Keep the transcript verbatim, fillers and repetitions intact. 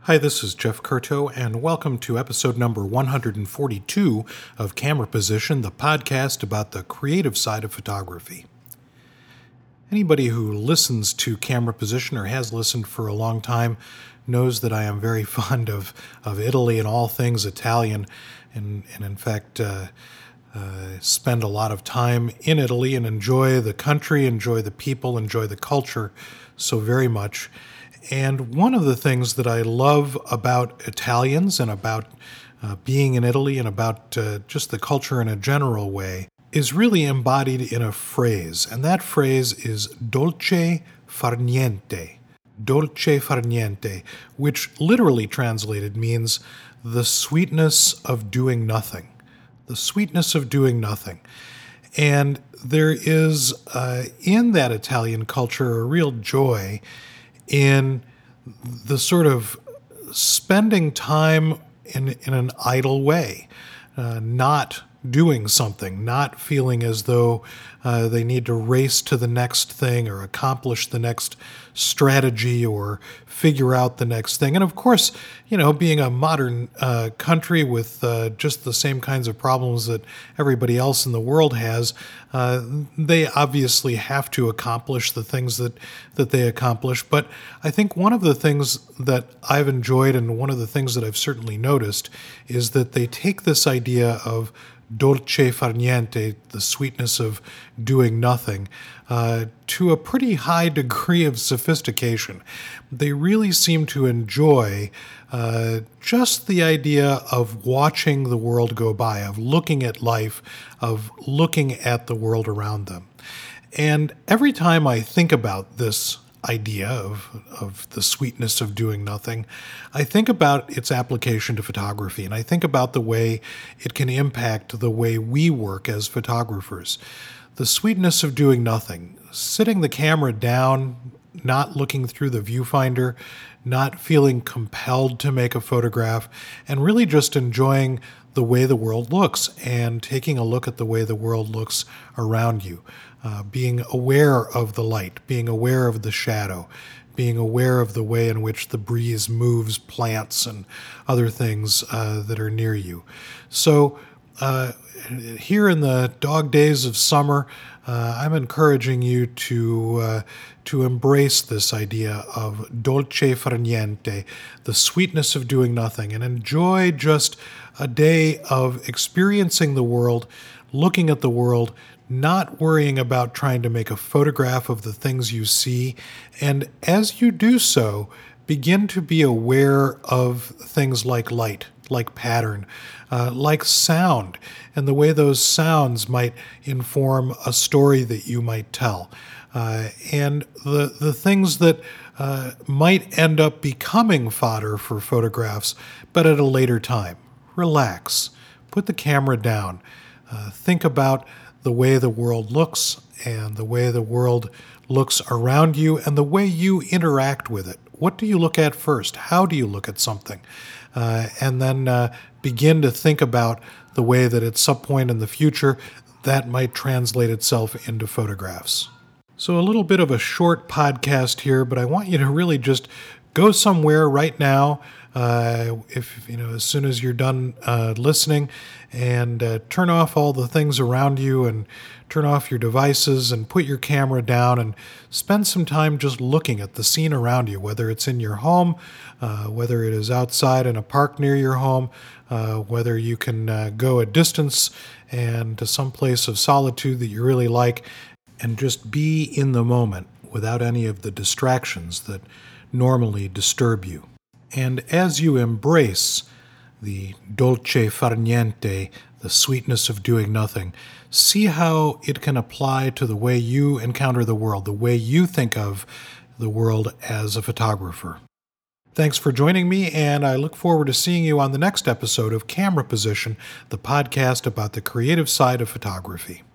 Hi, this is Jeff Curto, and welcome to episode number one hundred forty-two of Camera Position, the podcast about the creative side of photography. Anybody who listens to Camera Position or has listened for a long time knows that I am very fond of, of Italy and all things Italian, and, and in fact, uh, uh, spend a lot of time in Italy and enjoy the country, enjoy the people, enjoy the culture so very much. And one of the things that I love about Italians and about uh, being in Italy and about uh, just the culture in a general way is really embodied in a phrase. And that phrase is dolce far niente. Dolce far niente, which literally translated means the sweetness of doing nothing. The sweetness of doing nothing. And there is, uh, in that Italian culture, a real joy in the sort of spending time in in an idle way, uh, not doing something, not feeling as though uh, they need to race to the next thing or accomplish the next strategy or figure out the next thing. And of course, you know, being a modern uh, country with uh, just the same kinds of problems that everybody else in the world has, uh, they obviously have to accomplish the things that, that they accomplish. But I think one of the things that I've enjoyed and one of the things that I've certainly noticed is that they take this idea of dolce far niente, the sweetness of doing nothing, uh, to a pretty high degree of sophistication. They really seem to enjoy uh, just the idea of watching the world go by, of looking at life, of looking at the world around them. And every time I think about this idea of of the sweetness of doing nothing, I think about its application to photography, and I think about the way it can impact the way we work as photographers. The sweetness of doing nothing, sitting the camera down, not looking through the viewfinder, not feeling compelled to make a photograph, and really just enjoying the way the world looks and taking a look at the way the world looks around you. Uh, being aware of the light, being aware of the shadow, being aware of the way in which the breeze moves plants and other things uh, that are near you. So uh, here in the dog days of summer, uh, I'm encouraging you to uh, to embrace this idea of dolce far niente, the sweetness of doing nothing, and enjoy just a day of experiencing the world, looking at the world, not worrying about trying to make a photograph of the things you see. And as you do so, begin to be aware of things like light, like pattern, uh, like sound, and the way those sounds might inform a story that you might tell. Uh, and the, the things that uh, might end up becoming fodder for photographs, but at a later time. Relax. Put the camera down. Uh, think about the way the world looks and the way the world looks around you and the way you interact with it. What do you look at first? How do you look at something? Uh, and then uh, begin to think about the way that at some point in the future that might translate itself into photographs. So a little bit of a short podcast here, but I want you to really just go somewhere right now, uh, if you know, as soon as you're done uh, listening, and uh, turn off all the things around you and turn off your devices and put your camera down and spend some time just looking at the scene around you, whether it's in your home, uh, whether it is outside in a park near your home, uh, whether you can uh, go a distance and to some place of solitude that you really like, and just be in the moment without any of the distractions that normally disturb you. And as you embrace the dolce far niente, the sweetness of doing nothing, see how it can apply to the way you encounter the world, the way you think of the world as a photographer. Thanks for joining me, and I look forward to seeing you on the next episode of Camera Position, the podcast about the creative side of photography.